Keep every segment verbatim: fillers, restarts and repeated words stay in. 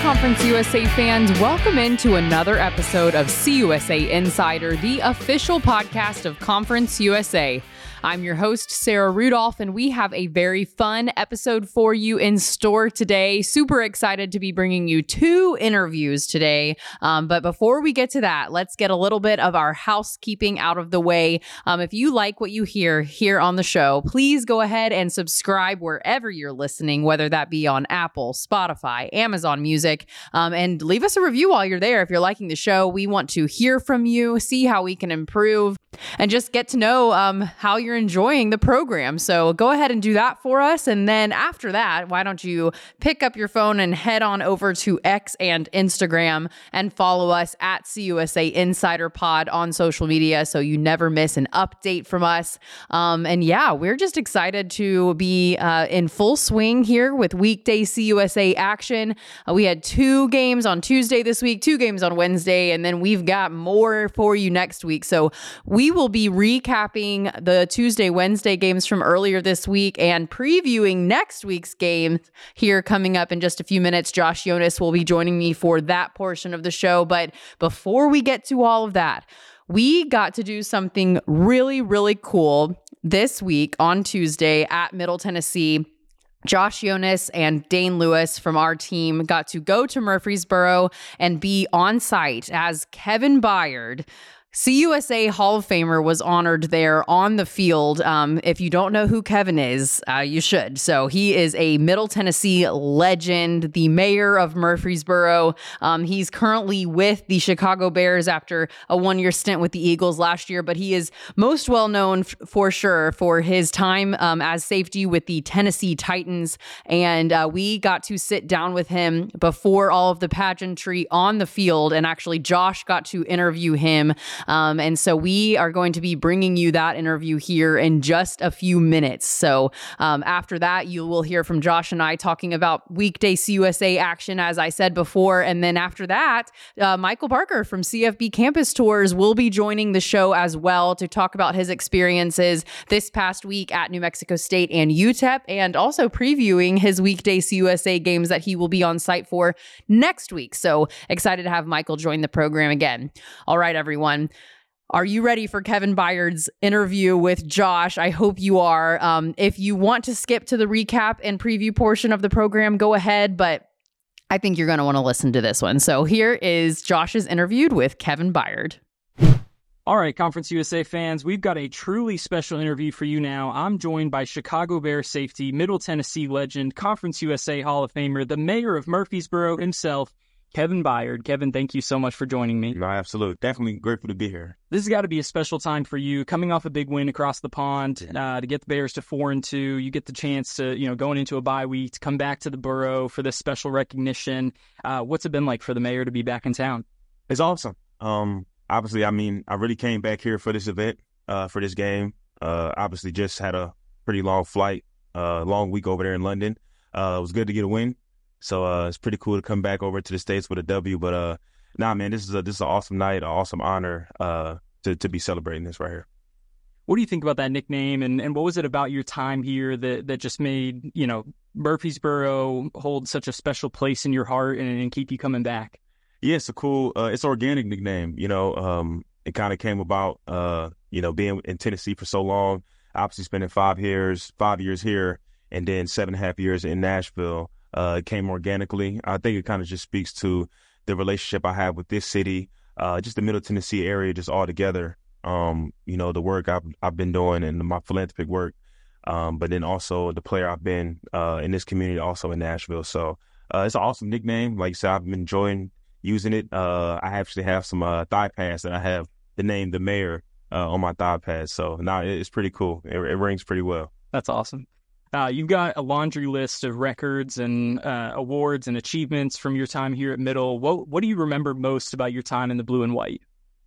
Conference U S A fans, welcome into another episode of C U S A Insider, the official podcast of Conference U S A. I'm your host, Sarah Rudolph, and we have a very fun episode for you in store today. Super excited to be bringing you two interviews today. Um, but before we get to that, let's get a little bit of our housekeeping out of the way. Um, if you like what you hear here on the show, please go ahead and subscribe wherever you're listening, whether that be on Apple, Spotify, Amazon Music, um, and leave us a review while you're there. If you're liking the show, we want to hear from you, see how we can improve, and just get to know um, how you're enjoying the program. So go ahead and do that for us. And then after that, why don't you pick up your phone and head on over to X and Instagram and follow us at C U S A Insider Pod on social media so you never miss an update from us. Um, and yeah, we're just excited to be uh, in full swing here with weekday C U S A action. Uh, we had two games on Tuesday this week, two games on Wednesday, and then we've got more for you next week. So we will be recapping the Tuesday, Wednesday games from earlier this week and previewing next week's games here coming up in just a few minutes. Josh Jonas will be joining me for that portion of the show. But before we get to all of that, we got to do something really, really cool this week on Tuesday at Middle Tennessee. Josh Jonas and Dane Lewis from our team got to go to Murfreesboro and be on site as Kevin Byard, C U S A Hall of Famer, was honored there on the field. Um, if you don't know who Kevin is, uh, you should. So he is a Middle Tennessee legend, the mayor of Murfreesboro. Um, he's currently with the Chicago Bears after a one-year stint with the Eagles last year, but he is most well known f- for sure for his time um, as safety with the Tennessee Titans. And uh, we got to sit down with him before all of the pageantry on the field, and actually Josh got to interview him. Um, and so we are going to be bringing you that interview here in just a few minutes. So um, after that, you will hear from Josh and I talking about weekday C U S A action, as I said before. And then after that, uh, Michael Barker from C F B Campus Tours will be joining the show as well to talk about his experiences this past week at New Mexico State and U T E P, and also previewing his weekday C U S A games that he will be on site for next week. So excited to have Michael join the program again. All right, everyone. Are you ready for Kevin Byard's interview with Josh? I hope you are. Um, if you want to skip to the recap and preview portion of the program, go ahead, but I think you're going to want to listen to this one. So here is Josh's interview with Kevin Byard. All right, Conference U S A fans, we've got a truly special interview for you now. I'm joined by Chicago Bears safety, Middle Tennessee legend, Conference U S A Hall of Famer, the mayor of Murfreesboro himself, Kevin Byard. Kevin, thank you so much for joining me. No, absolutely. Definitely grateful to be here. This has got to be a special time for you, coming off a big win across the pond, uh, to get the Bears to four and two. You get the chance to, you know, going into a bye week, to come back to the borough for this special recognition. Uh, what's it been like for the mayor to be back in town? It's awesome. Um, obviously, I mean, I really came back here for this event, uh, for this game. Uh, obviously, just had a pretty long flight, uh, long week over there in London. Uh, it was good to get a win. So uh, it's pretty cool to come back over to the States with a W. But uh, nah, man, this is a this is an awesome night, an awesome honor uh, to to be celebrating this right here. What do you think about that nickname, and, and what was it about your time here that, that just made, you know, Murfreesboro hold such a special place in your heart and, and keep you coming back? Yeah, it's a cool, uh, it's an organic nickname. You know, um, it kind of came about, uh, you know, being in Tennessee for so long, obviously spending five years, five years here, and then seven and a half years in Nashville. Uh, it came organically. I think it kind of just speaks to the relationship I have with this city, uh, just the Middle Tennessee area, just all together. Um, you know, the work I've, I've been doing and my philanthropic work, um, but then also the player I've been uh, in this community, also in Nashville. So uh, it's an awesome nickname. Like you said, I've been enjoying using it. Uh, I actually have some uh, thigh pads that I have the name the mayor uh, on my thigh pads. So now nah, it's pretty cool. It, it rings pretty well. That's awesome. Uh, you've got a laundry list of records and uh, awards and achievements from your time here at Middle. What what do you remember most about your time in the blue and white?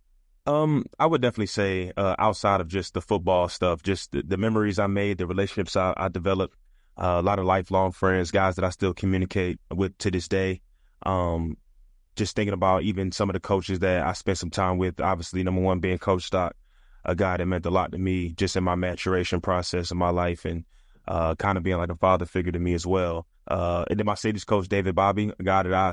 Um, I would definitely say uh, outside of just the football stuff, just the, the memories I made, the relationships I, I developed, uh, a lot of lifelong friends, guys that I still communicate with to this day. Um, just thinking about even some of the coaches that I spent some time with, obviously number one being Coach Stock, a guy that meant a lot to me just in my maturation process in my life, and uh, kind of being like a father figure to me as well. Uh, and then my safeties coach, David Bobby, a guy that I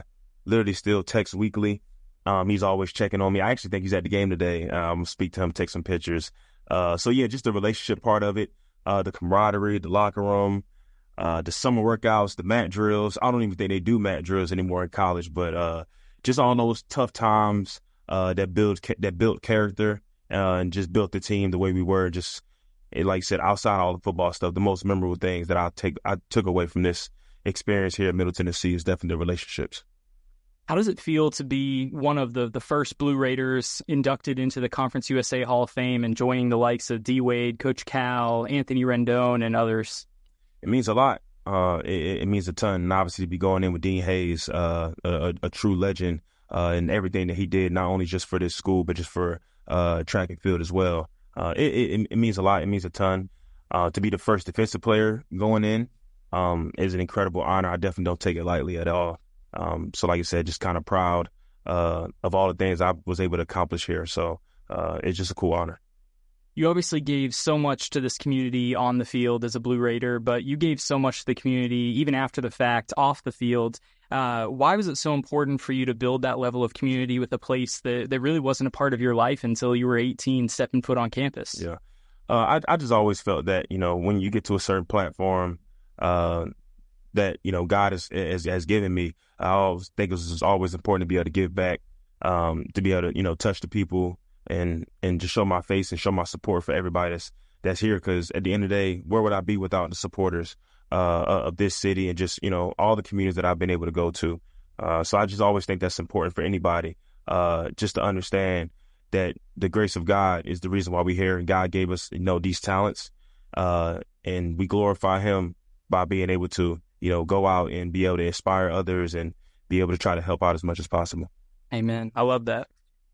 literally still text weekly. Um, he's always checking on me. I actually think he's at the game today. Uh, I'm gonna speak to him, take some pictures. Uh, so yeah, just the relationship part of it, uh, the camaraderie, the locker room, uh, the summer workouts, the mat drills. I don't even think they do mat drills anymore in college, but uh, just all those tough times uh, that build that built character uh, and just built the team the way we were. Just like I said, outside all the football stuff, the most memorable things that I take I took away from this experience here at Middle Tennessee is definitely the relationships. How does it feel to be one of the, the first Blue Raiders inducted into the Conference U S A Hall of Fame and joining the likes of D. Wade, Coach Cal, Anthony Rendon, and others? It means a lot. Uh, it, it means a ton. And obviously to be going in with Dean Hayes, uh, a, a true legend uh, in everything that he did, not only just for this school, but just for uh, track and field as well. Uh, it, it, it means a lot. It means a ton. Uh, to be the first defensive player going in um, is an incredible honor. I definitely don't take it lightly at all. Um, so like I said, just kind of proud uh, of all the things I was able to accomplish here. So uh, it's just a cool honor. You obviously gave so much to this community on the field as a Blue Raider, but you gave so much to the community even after the fact, off the field. Uh, why was it so important for you to build that level of community with a place that, that really wasn't a part of your life until you were eighteen, stepping foot on campus? Yeah, uh, I, I just always felt that, you know, when you get to a certain platform uh, that, you know, God has, has, has given me, I always think it was always important to be able to give back, um, to be able to, you know, touch the people and and just show my face and show my support for everybody that's that's here. Because at the end of the day, where would I be without the supporters uh, of this city and just, you know, all the communities that I've been able to go to. Uh, so I just always think that's important for anybody, uh, just to understand that the grace of God is the reason why we're here. And God gave us, you know, these talents uh, and we glorify him by being able to, you know, go out and be able to inspire others and be able to try to help out as much as possible. Amen. I love that.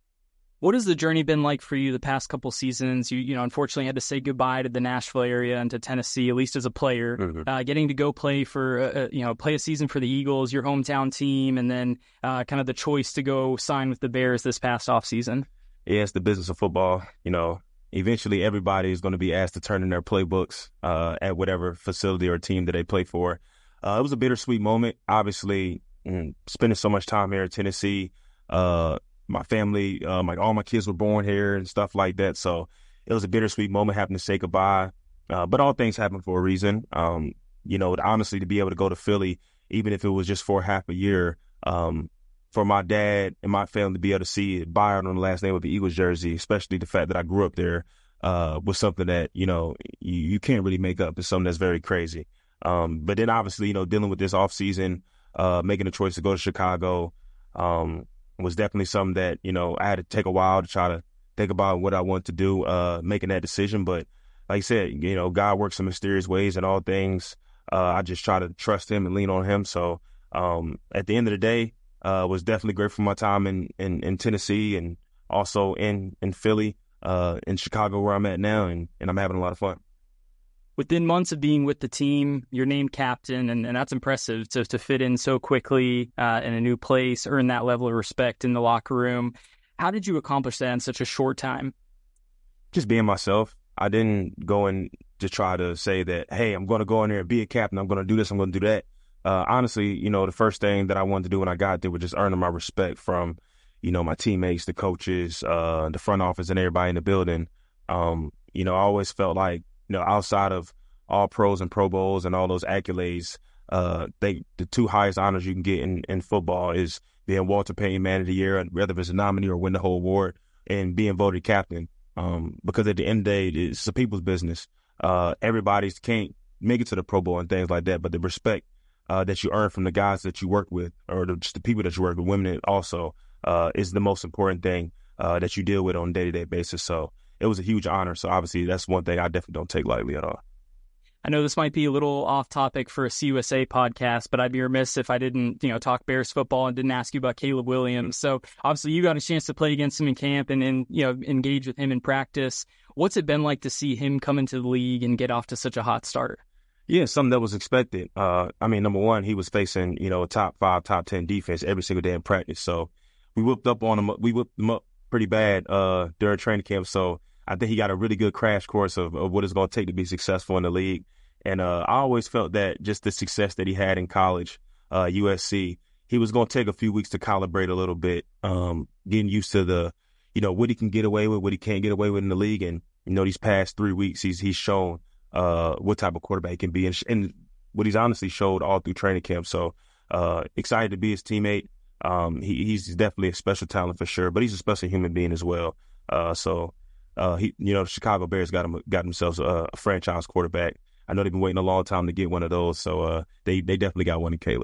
What has the journey been like for you the past couple seasons? You, you know, unfortunately had to say goodbye to the Nashville area and to Tennessee, at least as a player. Mm-hmm. Uh, getting to go play for, uh, you know, play a season for the Eagles, your hometown team, and then uh, kind of the choice to go sign with the Bears this past offseason. Yeah, it's the business of football. You know, eventually everybody is going to be asked to turn in their playbooks uh, at whatever facility or team that they play for. Uh, it was a bittersweet moment. Obviously, mm, spending so much time here in Tennessee, uh, my family, um, like all my kids were born here and stuff like that. So it was a bittersweet moment having to say goodbye. Uh, but all things happen for a reason. Um, you know, honestly, to be able to go to Philly, even if it was just for half a year, um, for my dad and my family to be able to see Byron on the last name of the Eagles jersey, especially the fact that I grew up there, uh, was something that, you know, you, you can't really make up. It's something that's very crazy. Um, but then obviously, you know, dealing with this offseason, uh, making a choice to go to Chicago, um, was definitely something that, you know, I had to take a while to try to think about what I want to do, uh, making that decision. But like I said, you know, God works in mysterious ways and all things. Uh, I just try to trust him and lean on him. So um, at the end of the day, uh, was definitely great for my time in, in, in Tennessee and also in, in Philly, uh, in Chicago where I'm at now. And, and I'm having a lot of fun. Within months of being with the team, you're named captain, and, and that's impressive to to fit in so quickly uh, in a new place, earn that level of respect in the locker room. How did you accomplish that in such a short time? Just being myself. I didn't go in to try to say that, hey, I'm going to go in there and be a captain. I'm going to do this. I'm going to do that. Uh, honestly, you know, the first thing that I wanted to do when I got there was just earning my respect from, you know, my teammates, the coaches, uh, the front office, and everybody in the building. Um, you know, I always felt like, you know, outside of all pros and Pro Bowls and all those accolades, uh, they the two highest honors you can get in, in football is being Walter Payton Man of the Year, whether it's a nominee or win the whole award, and being voted captain. Um, because at the end of the day, it's a people's business. Uh, everybody can't make it to the Pro Bowl and things like that, but the respect uh, that you earn from the guys that you work with, or the, just the people that you work with, women also, uh, is the most important thing uh, that you deal with on a day-to-day basis. So it was a huge honor. So obviously that's one thing I definitely don't take lightly at all. I know this might be a little off topic for a C U S A podcast, but I'd be remiss if I didn't, you know, talk Bears football and didn't ask you about Caleb Williams. So obviously you got a chance to play against him in camp and, and, you know, engage with him in practice. What's it been like to see him come into the league and get off to such a hot start? Yeah, something that was expected. Uh, I mean, number one, he was facing, you know, a top five, top ten defense every single day in practice. So we whipped up on him. We whipped him up pretty bad uh, during training camp. So I think he got a really good crash course of, of what it's going to take to be successful in the league. And uh, I always felt that just the success that he had in college, uh, U S C, he was going to take a few weeks to calibrate a little bit, um, getting used to the, you know, what he can get away with, what he can't get away with in the league. And, you know, these past three weeks, he's he's shown uh, what type of quarterback he can be, and, sh- and what he's honestly showed all through training camp. So uh, excited to be his teammate. Um, he, he's definitely a special talent for sure, but he's a special human being as well. Uh, so, uh, he, you know, the Chicago Bears got him, got themselves a, a franchise quarterback. I know they've been waiting a long time to get one of those, so uh, they they definitely got one in Caleb.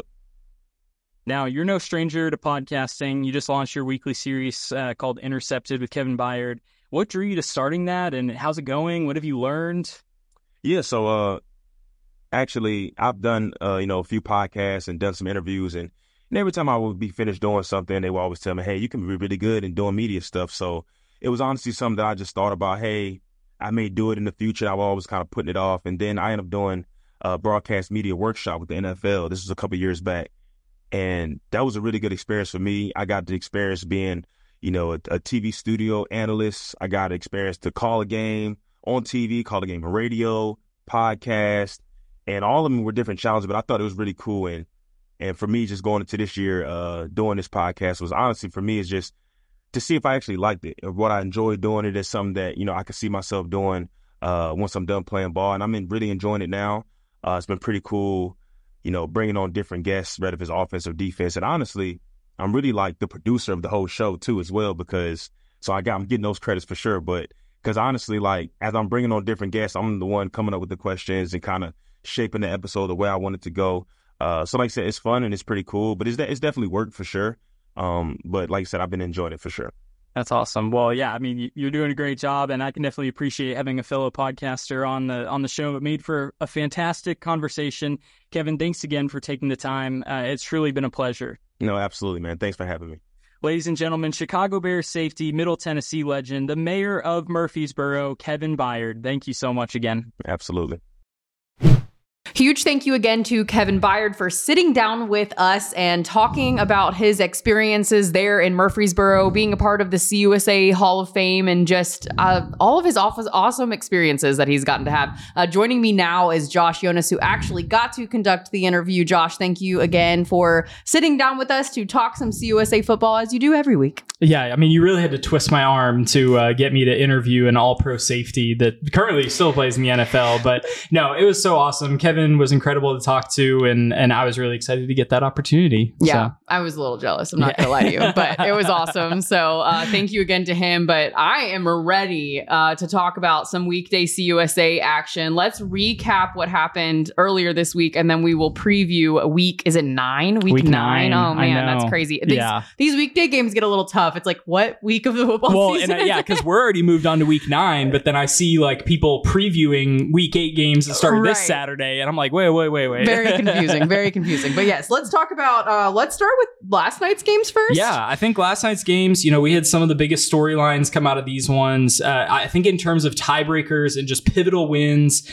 Now, you're no stranger to podcasting. You just launched your weekly series uh, called Intercepted with Kevin Byard. What drew you to starting that, and how's it going? What have you learned? Yeah, so uh, actually, I've done uh, you know a few podcasts and done some interviews, and, and every time I would be finished doing something, they would always tell me, "Hey, you can be really good in doing media stuff." So it was honestly something that I just thought about. Hey, I may do it in the future. I was always kind of putting it off, and then I ended up doing a broadcast media workshop with the N F L. This was a couple of years back. And that was a really good experience for me. I got the experience being, you know, a, a T V studio analyst. I got experience to call a game on T V, call a game on radio, podcast, and all of them were different challenges, but I thought it was really cool. And and for me, just going into this year, uh, doing this podcast was honestly, for me, is just to see if I actually liked it, or what I enjoyed doing it as something that, you know, I could see myself doing uh, once I'm done playing ball. And I'm in, really enjoying it now. Uh, it's been pretty cool. You know, bringing on different guests, whether it's offense or defense. And honestly, I'm really like the producer of the whole show too as well, because so I got, I'm getting those credits for sure. But because honestly, like as I'm bringing on different guests, I'm the one coming up with the questions and kind of shaping the episode the way I want it to go. Uh, so like I said, it's fun and it's pretty cool, but it's, it's definitely work for sure. Um, but like I said, I've been enjoying it for sure. That's awesome. Well, yeah, I mean, you're doing a great job, and I can definitely appreciate having a fellow podcaster on the on the show. It made for a fantastic conversation. Kevin, thanks again for taking the time. Uh, it's truly been a pleasure. No, absolutely, man. Thanks for having me. Ladies and gentlemen, Chicago Bears safety, Middle Tennessee legend, the mayor of Murfreesboro, Kevin Byard. Thank you so much again. Absolutely. Huge thank you again to Kevin Byard for sitting down with us and talking about his experiences there in Murfreesboro, being a part of the C U S A Hall of Fame, and just uh, all of his awesome experiences that he's gotten to have. Uh, joining me now is Josh Jonas, who actually got to conduct the interview. Josh, thank you again for sitting down with us to talk some C U S A football, as you do every week. Yeah, I mean, you really had to twist my arm to uh, get me to interview an all-pro safety that currently still plays in the N F L. But no, it was so awesome. Kevin was incredible to talk to, and and I was really excited to get that opportunity. Yeah, so. I was a little jealous. I'm not yeah. going to lie to you, but it was awesome. So uh, thank you again to him. But I am ready uh, to talk about some weekday C U S A action. Let's recap what happened earlier this week, and then we will preview a week. Is it nine? Week, week nine? nine. Oh, man, that's crazy. These, yeah. these weekday games get a little tough. It's like, what week of the football well, season? Well, yeah, because we're already moved on to week nine, but then I see like people previewing week eight games that started right. this Saturday, and I'm like, wait, wait, wait, wait. Very confusing, very confusing. But yes, let's talk about, uh, let's start with last night's games first. Yeah, I think last night's games, you know, we had some of the biggest storylines come out of these ones. Uh, I think in terms of tiebreakers and just pivotal wins,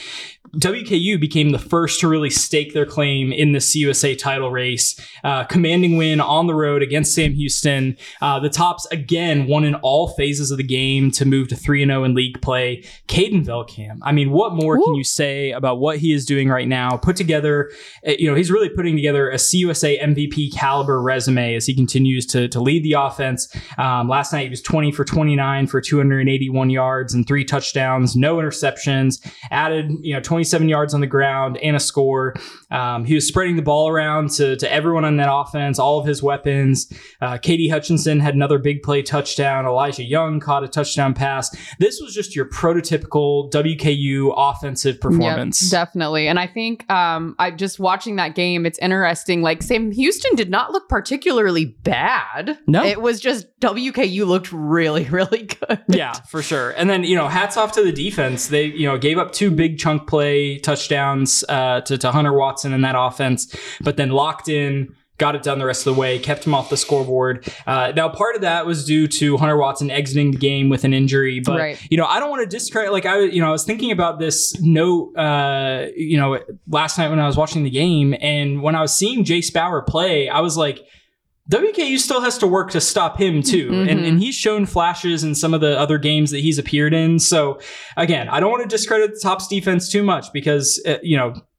W K U became the first to really stake their claim in the C U S A title race. Uh, commanding win on the road against Sam Houston. Uh, the Tops, again, won in all phases of the game to move to three and oh in league play. Caden Velcam, I mean, what more Woo. can you say about what he is doing right now? Put together, you know, he's really putting together a C U S A M V P caliber resume as he continues to, to lead the offense. Um, last night, he was twenty for twenty-nine for two hundred eighty-one yards and three touchdowns, no interceptions, added, you know, twenty-seven yards on the ground and a score. Um, he was spreading the ball around to, to everyone on that offense, all of his weapons. Uh, Katie Hutchinson had another big play touchdown. Elijah Young caught a touchdown pass. This was just your prototypical W K U offensive performance. Yep, definitely. And I think um, I just watching that game, it's interesting. Like Sam Houston did not look particularly bad. No. It was just W K U looked really, really good. Yeah, for sure. And then, you know, hats off to the defense. They, you know, gave up two big chunk play touchdowns uh, to, to Hunter Watson in that offense, but then locked in, got it done the rest of the way, kept him off the scoreboard. Uh, now, part of that was due to Hunter Watson exiting the game with an injury, but right. you know, I don't want to discredit. Like I, you know, I was thinking about this note, uh, you know, last night when I was watching the game, and when I was seeing Jace Bauer play, I was like, W K U still has to work to stop him too. Mm-hmm. And, and he's shown flashes in some of the other games that he's appeared in. So again, I don't want to discredit the Tops defense too much because, uh, you know,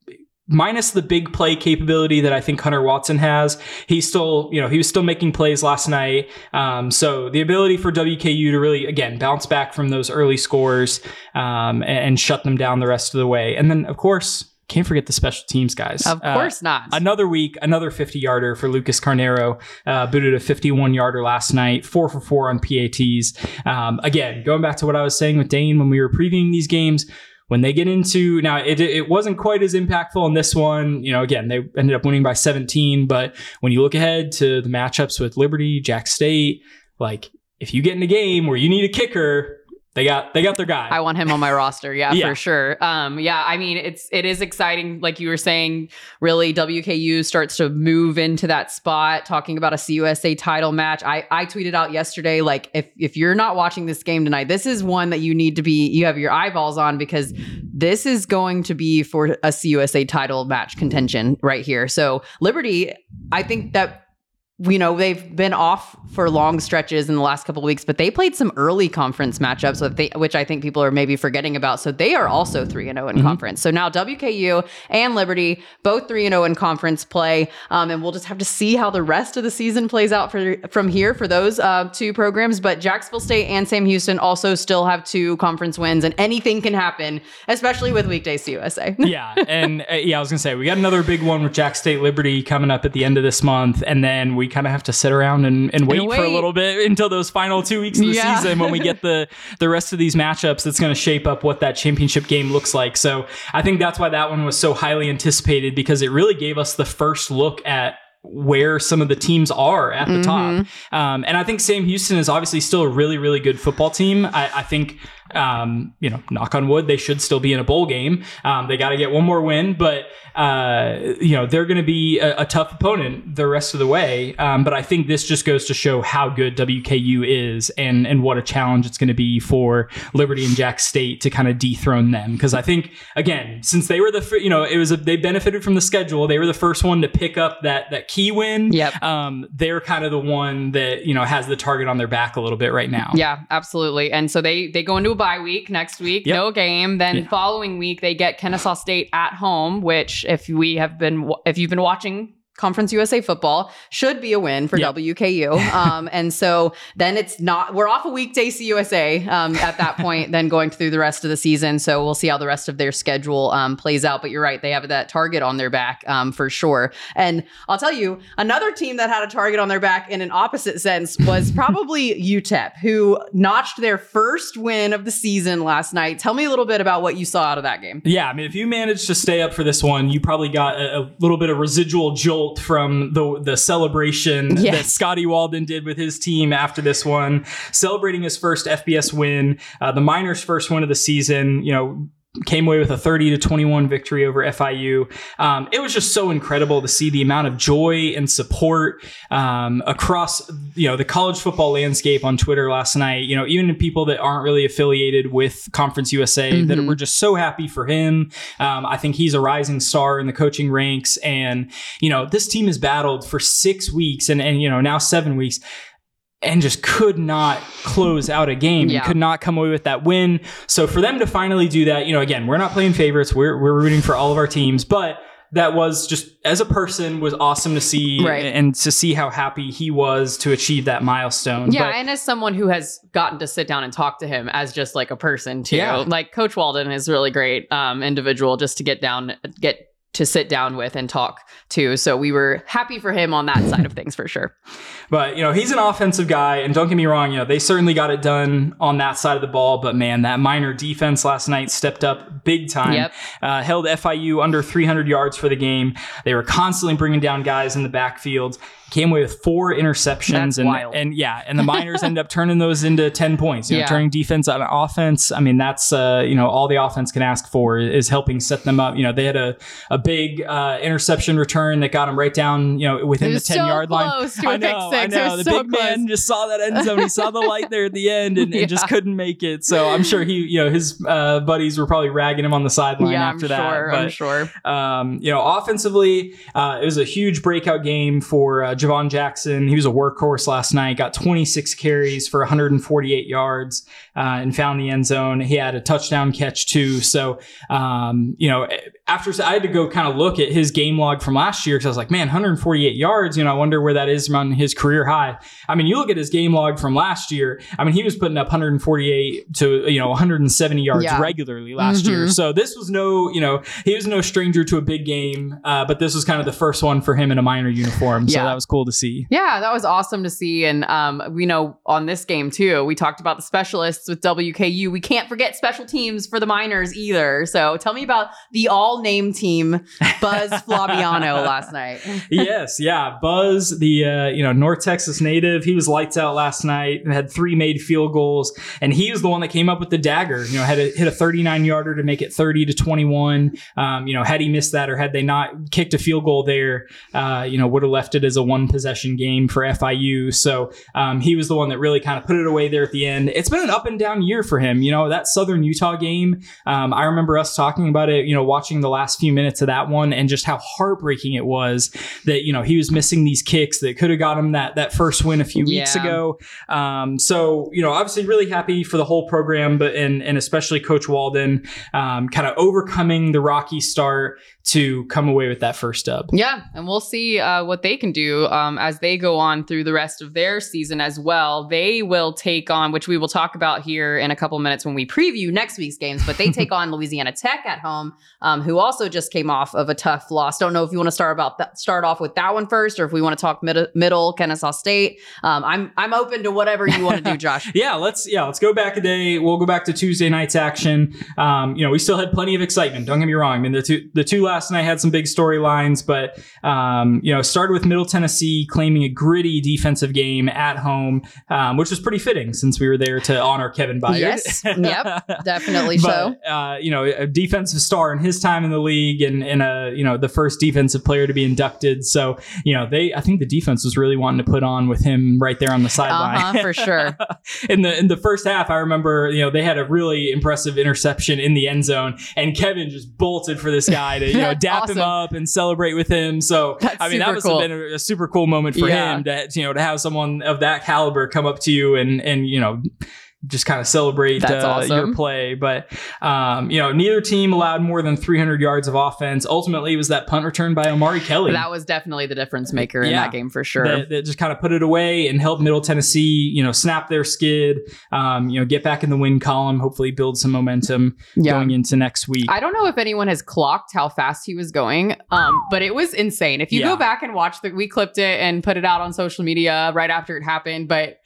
minus the big play capability that I think Hunter Watson has, he's still, you know, he was still making plays last night. Um, so the ability for W K U to really, again, bounce back from those early scores um, and, and shut them down the rest of the way. And then, of course, can't forget the special teams guys. Of course uh, not. Another week, another fifty-yarder for Lucas Carnero. Uh, booted a fifty-one-yarder last night, four for four on P A Ts. Um, again, going back to what I was saying with Dane when we were previewing these games, when they get into, now it it wasn't quite as impactful in this one. You know, again, they ended up winning by seventeen, but when you look ahead to the matchups with Liberty, Jack State, like if you get in a game where you need a kicker, They got they got their guy. I want him on my roster. Yeah, yeah, for sure. Um, yeah, I mean, it's it is exciting. Like you were saying, really, W K U starts to move into that spot, talking about a C U S A title match. I, I tweeted out yesterday, like, if if you're not watching this game tonight, this is one that you need to be, you have your eyeballs on, because this is going to be for a C U S A title match contention right here. So Liberty, I think that, you know, they've been off for long stretches in the last couple of weeks, but they played some early conference matchups, with they, which I think people are maybe forgetting about. So they are also three and oh in mm-hmm. conference. So now W K U and Liberty, both three and oh in conference play. Um, and we'll just have to see how the rest of the season plays out for from here for those uh, two programs. But Jacksonville State and Sam Houston also still have two conference wins, and anything can happen, especially with weekday C U S A. yeah. And uh, yeah, I was going to say, we got another big one with Jack State Liberty coming up at the end of this month. And then we We kind of have to sit around and, and, wait, and wait for a little bit until those final two weeks of the yeah. season when we get the the rest of these matchups that's going to shape up what that championship game looks like. So I think that's why that one was so highly anticipated, because it really gave us the first look at where some of the teams are at the mm-hmm. top. Um, and I think Sam Houston is obviously still a really, really good football team. I, I think, um, you know, knock on wood, they should still be in a bowl game. Um, they got to get one more win, but, uh, you know, they're going to be a, a tough opponent the rest of the way. Um, but I think this just goes to show how good W K U is and, and what a challenge it's going to be for Liberty and Jack State to kind of dethrone them. Because I think, again, since they were the, you know, it was a, they benefited from the schedule. They were the first one to pick up that, that key win. Yep. Um, they're kind of the one that, you know, has the target on their back a little bit right now. Yeah, absolutely. And so they, they go into a bye week next week, yep. no game. Then yeah. following week, they get Kennesaw State at home, which if we have been, if you've been watching Conference U S A football, should be a win for yep. W K U. Um, and so then it's not, we're off a weekday C U S A um, at that point, then going through the rest of the season. So we'll see how the rest of their schedule um, plays out. But you're right, they have that target on their back um, for sure. And I'll tell you, another team that had a target on their back in an opposite sense was probably U T E P, who notched their first win of the season last night. Tell me a little bit about what you saw out of that game. Yeah, I mean, if you managed to stay up for this one, you probably got a, a little bit of residual jolt from the the celebration yes. that Scotty Walden did with his team after this one, celebrating his first F B S win, uh, the Miners' first win of the season. You know, came away with a thirty to twenty-one victory over F I U. Um, it was just so incredible to see the amount of joy and support um, across, you know, the college football landscape on Twitter last night. You know, even people that aren't really affiliated with Conference U S A mm-hmm. that were just so happy for him. Um, I think he's a rising star in the coaching ranks. And, you know, this team has battled for six weeks and, and you know, now seven weeks. And just could not close out a game yeah. and could not come away with that win. So for them to finally do that, you know, again, we're not playing favorites. We're we're rooting for all of our teams, but that was just, as a person, was awesome to see right. and to see how happy he was to achieve that milestone. Yeah, but, and as someone who has gotten to sit down and talk to him as just like a person too, yeah. like Coach Walden is really great um, individual just to get down, get to sit down with and talk to. So we were happy for him on that side of things for sure. But, you know, he's an offensive guy, and don't get me wrong, you know, they certainly got it done on that side of the ball, but man, that Miner defense last night stepped up big time. Yep. Uh, held F I U under three hundred yards for the game. They were constantly bringing down guys in the backfield. Came away with four interceptions. That's and, wild. and yeah, and the Miners end up turning those into ten points, you know, yeah. turning defense on offense. I mean, that's, uh, you know, all the offense can ask for is helping set them up. You know, they had a, a big uh, interception return that got them right down, you know, within the ten so yard line. To I know, I know. The so big close. man just saw that end zone. He saw the light there at the end and, yeah. and just couldn't make it. So I'm sure he, you know, his uh, buddies were probably ragging him on the sideline yeah, after I'm that. Sure, but, I'm sure. Um, you know, offensively, uh, it was a huge breakout game for uh, Javon Jackson. He was a workhorse last night, got twenty-six carries for one hundred forty-eight yards uh, and found the end zone. He had a touchdown catch too. So, um, you know, after I had to go kind of look at his game log from last year because I was like, man, one hundred forty-eight yards. You know, I wonder where that is on his career high. I mean, you look at his game log from last year. I mean, he was putting up one hundred forty-eight to, you know, one hundred seventy yards yeah. regularly last mm-hmm. year. So this was no, you know, he was no stranger to a big game, uh, but this was kind of the first one for him in a minor uniform. So yeah. that was cool to see. Yeah, that was awesome to see. And um, we know on this game too, we talked about the specialists with W K U. We can't forget special teams for the Miners either. So tell me about the all-name team, Buzz Flabiano last night. Yes, yeah. Buzz, the uh, you know North Texas native, he was lights out last night and had three made field goals. And he was the one that came up with the dagger. You know, had to hit a thirty-nine yarder to make it thirty to twenty-one. Um, you know, had he missed that or had they not kicked a field goal there, uh, you know, would have left it as a one possession game for F I U. So um, he was the one that really kind of put it away there at the end. It's been an up and down year for him. You know, that Southern Utah game, um, I remember us talking about it, you know, watching the last few minutes of that one and just how heartbreaking it was that, you know, he was missing these kicks that could have got him that, that first win a few weeks yeah. ago. Um, so, you know, obviously really happy for the whole program, but, and, and especially Coach Walden, um, kind of overcoming the rocky start to come away with that first dub. Yeah, and we'll see uh, what they can do um, as they go on through the rest of their season as well. They will take on, which we will talk about here in a couple minutes when we preview next week's games, but they take on Louisiana Tech at home, um, who also just came off of a tough loss. Don't know if you want to start about that, start off with that one first, or if we want to talk mid- middle Kennesaw State. Um, I'm I'm open to whatever you want to do, Josh. yeah, let's yeah let's go back a day. We'll go back to Tuesday night's action. Um, you know, we still had plenty of excitement. Don't get me wrong. I mean, the two the two last night had some big storylines, but um, you know, started with Middle Tennessee claiming a gritty defensive game at home, um, which was pretty fitting since we were there to honor Kevin Byard. Yes, yep, definitely but, so. Uh, you know, a defensive star in his time in the league, and and a you know the first defensive player to be inducted. So you know, they I think the defense was really wanting to put on with him right there on the sideline. Uh-huh, for sure. in the in the first half, I remember you know they had a really impressive interception in the end zone, and Kevin just bolted for this guy to you know dap awesome. him up and celebrate with him. So That's I mean that must cool. have been a, a super cool moment for yeah. him to you know to have someone of that caliber come up to you and and you know just kind of celebrate uh, awesome. your play. But, um, you know, neither team allowed more than three hundred yards of offense. Ultimately, it was that punt return by Omari Kelly. That was definitely the difference maker in yeah, that game for sure. That, that just kind of put it away and helped Middle Tennessee, you know, snap their skid, um, you know, get back in the win column, hopefully build some momentum yeah. going into next week. I don't know if anyone has clocked how fast he was going, um, but it was insane. If you yeah. go back and watch the, we clipped it and put it out on social media right after it happened, but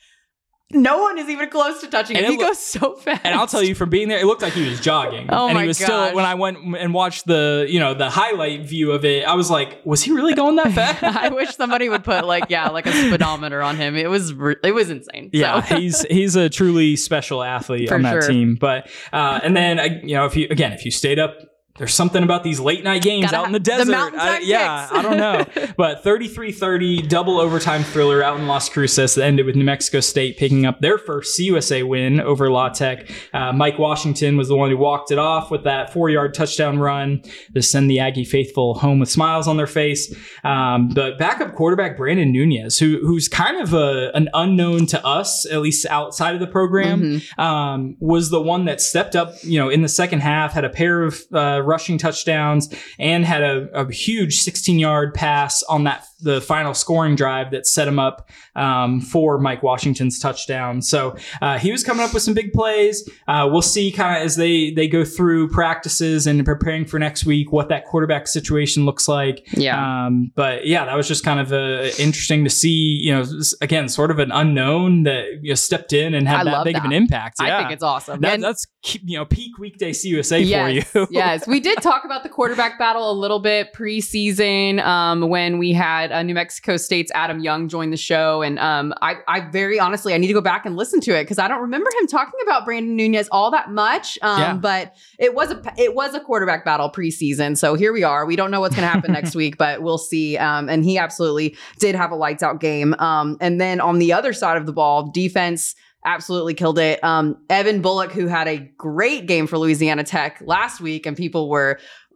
no one is even close to touching him. And He it lo- goes so fast. And I'll tell you, from being there, it looked like he was jogging. Oh and my he was gosh. still, when I went and watched the, you know, the highlight view of it, I was like, was he really going that fast? I wish somebody would put like, yeah, like a speedometer on him. It was, re- it was insane. Yeah, So. he's he's a truly special athlete For on that sure. team. But uh, and then uh, you know, if you again, if you stayed up. There's something about these late night games Gotta out in the ha- the desert. mountain I, time yeah, kicks. I don't know. But thirty-three thirty double overtime thriller out in Las Cruces that ended with New Mexico State picking up their first C U S A win over La Tech. Uh, Mike Washington was the one who walked it off with that four-yard touchdown run to send the Aggie faithful home with smiles on their face. Um, but backup quarterback Brandon Nunez, who who's kind of a, an unknown to us, at least outside of the program, Mm-hmm. um, was the one that stepped up, you know, in the second half, had a pair of uh, rushing touchdowns, and had a, a huge sixteen-yard pass on that the final scoring drive that set him up um, for Mike Washington's touchdown. So uh, he was coming up with some big plays. Uh, we'll see kind of as they they go through practices and preparing for next week what that quarterback situation looks like. Yeah. Um, but yeah, that was just kind of uh, interesting to see. You know, again, sort of an unknown that you know, stepped in and had I that love big that. of an impact. Yeah. I think it's awesome. That, And- that's you know peak weekday C U S A yes, for you. yes, we did talk about the quarterback battle a little bit preseason um, when we had uh, New Mexico State's Adam Young join the show, and um, I, I very honestly I need to go back and listen to it because I don't remember him talking about Brandon Nunez all that much. Um, Yeah. But it was a it was a quarterback battle preseason, so here we are. We don't know what's going to happen next week, but we'll see. Um, and he absolutely did have a lights out game. Um, and then on the other side of the ball, defense. Absolutely killed it. Um, Evan Bullock, who had a great game for Louisiana Tech last week, and people were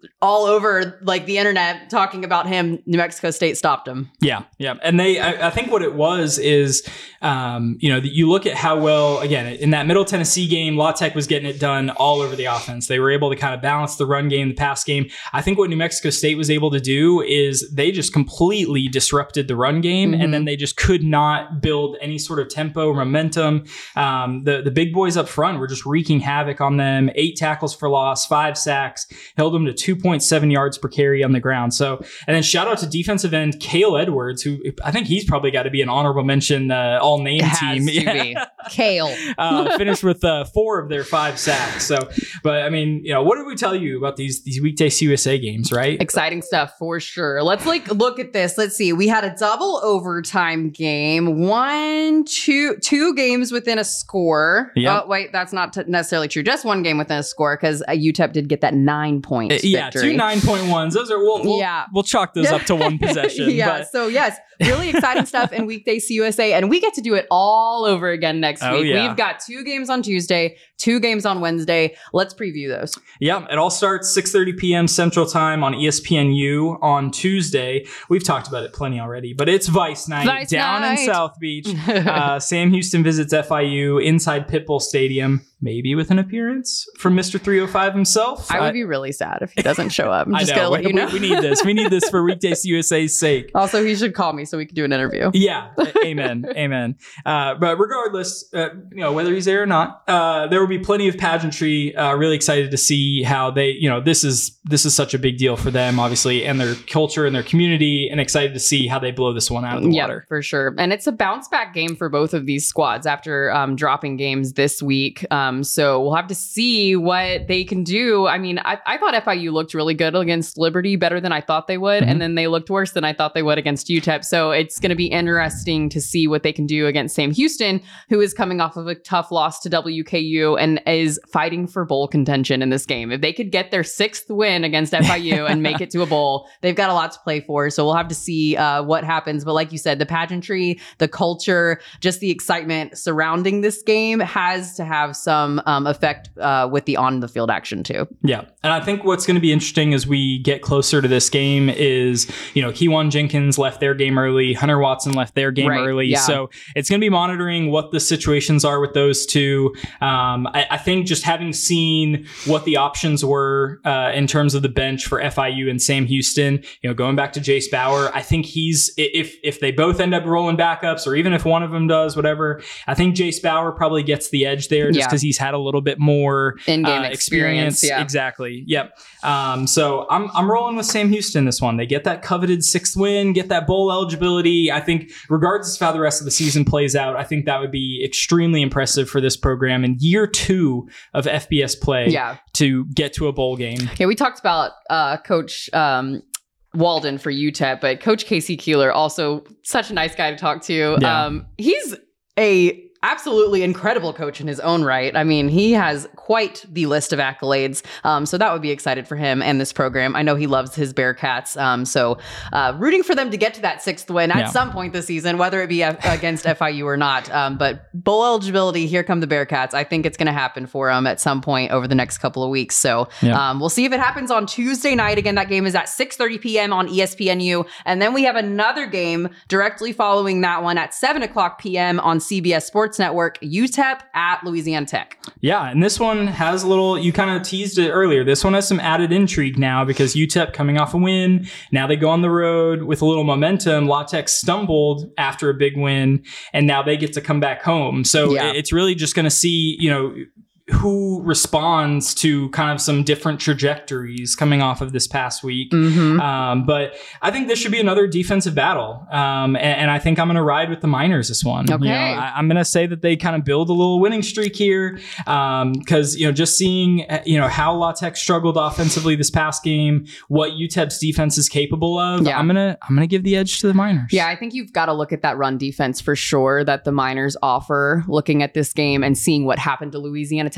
all over like the internet talking about him. New Mexico State stopped him. Yeah, yeah, and they, I, I think what it was is, um, you know, you look at how well, again, in that Middle Tennessee game, La Tech was getting it done all over the offense. They were able to kind of balance the run game, the pass game. I think what New Mexico State was able to do is they just completely disrupted the run game, mm-hmm. and then they just could not build any sort of tempo or momentum. Um, the the big boys up front were just wreaking havoc on them. Eight tackles for loss, five sacks, held them to two point seven yards per carry on the ground. So, and then shout out to defensive end Cale Edwards, who I think he's probably got to be an honorable mention uh, all name it team. Has to be. Cale uh, finished with uh, four of their five sacks. So, but I mean, you know, what did we tell you about these these weekday C U S A games, right? Exciting stuff for sure. Let's like look at this. Let's see. We had a double overtime game. One, two, two games within a score. Yep. Oh, wait, that's not t- necessarily true. Just one game within a score because uh, U T E P did get that nine point Uh, yeah, victory. two nine point ones. Those are we'll we'll, Yeah. we'll chalk those up to one possession. yeah. But. So yes, really exciting stuff in weekday C U S A, and we get to do it all over again next Oh, week. yeah. We've got two games on Tuesday, two games on Wednesday. Let's preview those. Yeah, it all starts six thirty p.m. Central Time on E S P N U on Tuesday. We've talked about it plenty already, but it's Vice Night Vice down night. in South Beach. uh, Sam Houston visits F I U inside Pitbull Stadium, maybe with an appearance from Mister three oh five himself. I would be really sad if he doesn't show up. I'm I just know. gonna let we, you know. we need this. We need this for weekday C U S A's sake. Also, he should call me so we can do an interview. Yeah, a- amen, amen. Uh, but regardless, uh, you know, whether he's there or not, uh, there will be plenty of pageantry. Uh, really excited to see how they, you know, this is this is such a big deal for them, obviously, and their culture and their community, and excited to see how they blow this one out of the Yeah, water. for sure. And it's a bounce back game for both of these squads after um, dropping games this week. Um, so we'll have to see what they can do. I mean, I, I thought F I U looked really good against Liberty, better than I thought they would. Mm-hmm. And then they looked worse than I thought they would against U T E P. So it's going to be interesting to see what they can do against Sam Houston, who is coming off of a tough loss to W K U and is fighting for bowl contention in this game. If they could get their sixth win against F I U and make it to a bowl, they've got a lot to play for. So we'll have to see uh, what happens. But like you said, the pageantry, the culture, just the excitement surrounding this game has to have some um, effect uh, with the on the field action too. Yeah. And I think what's going to be interesting as we get closer to this game is, you know, Kewan Jenkins left their game early. Hunter Watson left their game Right, early. yeah. So it's going to be monitoring what the situations are with those two. Um, I, I think just having seen what the options were uh, in terms of the bench for F I U and Sam Houston, you know, going back to Jace Bauer, I think he's, if if they both end up rolling backups, or even if one of them does, whatever, I think Jace Bauer probably gets the edge there just Yeah. because he's had a little bit more In-game uh, experience, yeah. Exactly. Yep. Um, so I'm I'm rolling with Sam Houston this one. They get that coveted sixth win, get that bowl eligibility. I think regardless of how the rest of the season plays out, I think that would be extremely impressive for this program in year two of F B S play Yeah. to get to a bowl game. Yeah, we talked about uh, Coach um, Walden for U T E P, but Coach Casey Keeler, also such a nice guy to talk to. Yeah. Um, he's a absolutely incredible coach in his own right. I mean, he has quite the list of accolades. Um, so that would be excited for him and this program. I know he loves his Bearcats. Um, so uh, rooting for them to get to that sixth win at Yeah. some point this season, whether it be a- against F I U or not. Um, but bowl eligibility, here come the Bearcats. I think it's going to happen for them at some point over the next couple of weeks. So Yeah. um, we'll see if it happens on Tuesday night. Again, that game is at six thirty p.m. on E S P N U. And then we have another game directly following that one at seven o'clock p.m. on C B S Sports Network, U T E P at Louisiana Tech. Yeah, and this one has a little, you kind of teased it earlier. This one has some added intrigue now because U T E P coming off a win. Now they go on the road with a little momentum. La Tech stumbled after a big win, and now they get to come back home. So Yeah. it's really just going to see, you know, who responds to kind of some different trajectories coming off of this past week. Mm-hmm. Um, but I think this should be another defensive battle. Um, and, and I think I'm going to ride with the Miners this one. Okay. You know, I, I'm going to say that they kind of build a little winning streak here. Um, cause, you know, just seeing, uh, you know, how La Tech struggled offensively this past game, what U T E P's defense is capable of. Yeah. I'm going to, I'm going to give the edge to the Miners. Yeah, I think you've got to look at that run defense for sure that the Miners offer, looking at this game and seeing what happened to Louisiana Tech.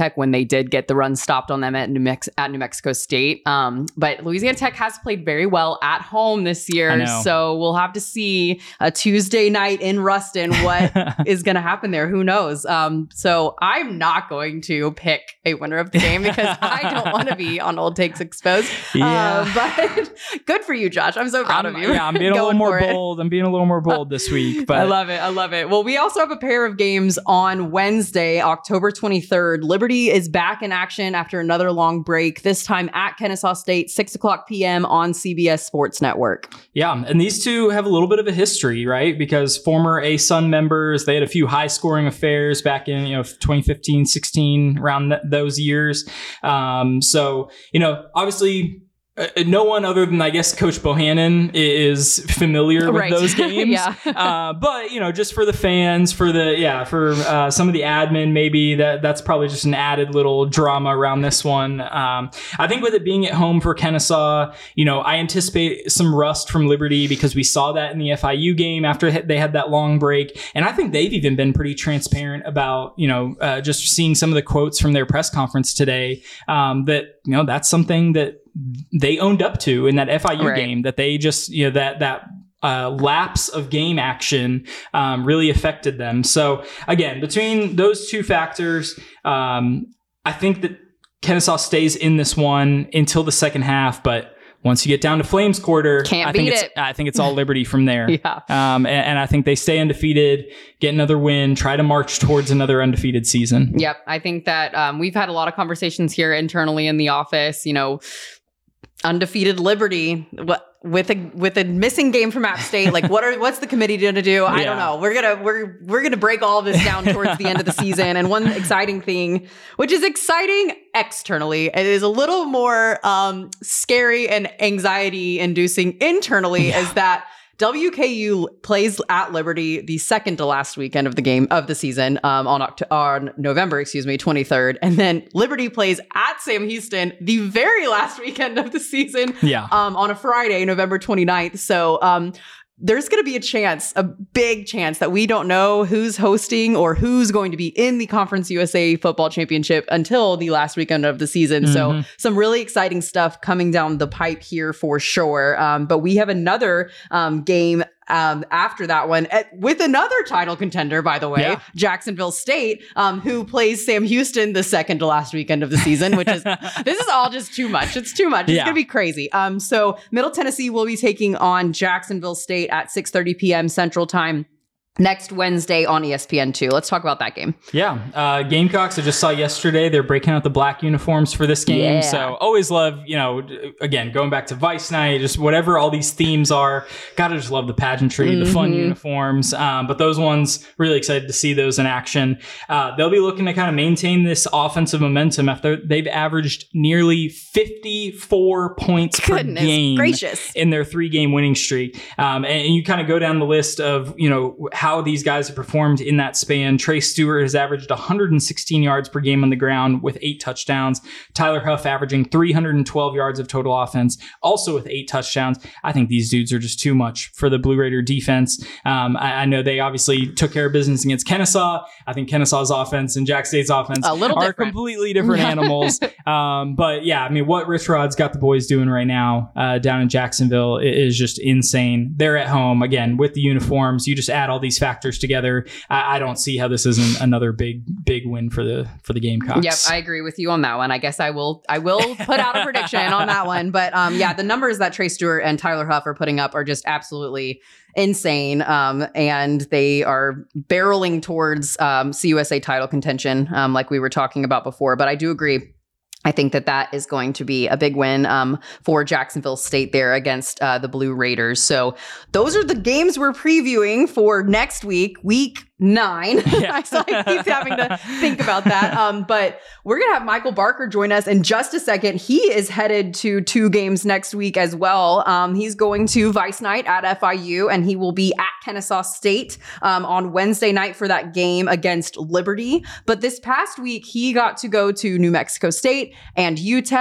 Tech when they did get the run stopped on them at New, Mex- at New Mexico State. Um, but Louisiana Tech has played very well at home this year. So we'll have to see a Tuesday night in Ruston what is going to happen there. Who knows? Um, so I'm not going to pick a winner of the game because I don't want to be on Old Takes Exposed. Yeah. Uh, but good for you, Josh. I'm so proud I'm, of you. Yeah, I'm being a little more bold. I'm being a little more bold this week. But I love it. I love it. Well, we also have a pair of games on Wednesday, October twenty-third. Liberty is back in action after another long break, this time at Kennesaw State, six o'clock p.m. on C B S Sports Network. Yeah, and these two have a little bit of a history, right? Because former A-Sun members, they had a few high-scoring affairs back in, you know, twenty fifteen, sixteen, around th- those years. Um, so, you know, obviously, Uh, no one other than, I guess, Coach Bohannon is familiar with right. those games. yeah. uh, but, you know, just for the fans, for the, yeah, for uh, some of the admin, maybe that that's probably just an added little drama around this one. Um, I think with it being at home for Kennesaw, you know, I anticipate some rust from Liberty because we saw that in the F I U game after they had that long break. And I think they've even been pretty transparent about, you know, uh, just seeing some of the quotes from their press conference today, um, that, you know, that's something that they owned up to in that F I U right. game, that they just, you know, that, that, uh, lapse of game action, um, really affected them. So again, between those two factors, um, I think that Kennesaw stays in this one until the second half, but once you get down to Flames quarter, Can't I think beat it's, it. I think it's all Liberty from there. yeah. Um, and, and I think they stay undefeated, get another win, try to march towards another undefeated season. Yep. I think that, um, we've had a lot of conversations here internally in the office, you know, undefeated Liberty with a with a missing game from App State. Like, what are what's the committee going to do? I Yeah. don't know. We're gonna we're we're gonna break all of this down towards the end of the season. And one exciting thing, which is exciting externally, it is a little more um, scary and anxiety inducing internally, yeah. is that W K U plays at Liberty the second to last weekend of the game of the season, um, on Oct- on November, excuse me, twenty-third, and then Liberty plays at Sam Houston the very last weekend of the season, yeah, um, on a Friday, November twenty-ninth. So, um, there's going to be a chance, a big chance, that we don't know who's hosting or who's going to be in the Conference U S A Football Championship until the last weekend of the season. Mm-hmm. So some really exciting stuff coming down the pipe here for sure. Um, but we have another um, game um, after that one at, with another title contender, by the way, yeah. Jacksonville State, um, who plays Sam Houston the second to last weekend of the season, which is, this is all just too much. It's too much. It's yeah. going to be crazy. Um, so Middle Tennessee will be taking on Jacksonville State at six thirty p.m. Central Time next Wednesday on E S P N two. Let's talk about that game. Yeah. Uh, Gamecocks, I just saw yesterday, they're breaking out the black uniforms for this game. Yeah. So always love, you know, again, going back to Vice Night, just whatever all these themes are, gotta just love the pageantry, mm-hmm. the fun uniforms. Um, but those ones, really excited to see those in action. Uh, they'll be looking to kind of maintain this offensive momentum after they've averaged nearly fifty-four points Goodness per game gracious. in their three game winning streak. Um, and, and you kind of go down the list of, you know, how how these guys have performed in that span. Trey Stewart has averaged one hundred sixteen yards per game on the ground with eight touchdowns. Tyler Huff averaging three hundred twelve yards of total offense, also with eight touchdowns. I think these dudes are just too much for the Blue Raider defense. Um, I, I know they obviously took care of business against Kennesaw. I think Kennesaw's offense and Jack State's offense a little are different. completely different animals. Um, but yeah, I mean, what Rich Rod's got the boys doing right now uh, down in Jacksonville is just insane. They're at home, again, with the uniforms. You just add all these factors together. I, I don't see how this isn't another big, big win for the for the Gamecocks. Yep, I agree with you on that one. I guess I will I will put out a prediction on that one. But um, yeah, the numbers that Trey Stewart and Tyler Huff are putting up are just absolutely insane. Um, and they are barreling towards um, C U S A title contention, um, like we were talking about before. But I do agree. I think that that is going to be a big win um, for Jacksonville State there against uh, the Blue Raiders. So those are the games we're previewing for next week, week nine. Yeah. So I keep having to think about that. Um, but we're going to have Michael Barker join us in just a second. He is headed to two games next week as well. Um, he's going to Vice Night at F I U, and he will be at Kennesaw State um, on Wednesday night for that game against Liberty. But this past week, he got to go to New Mexico State and U T E P.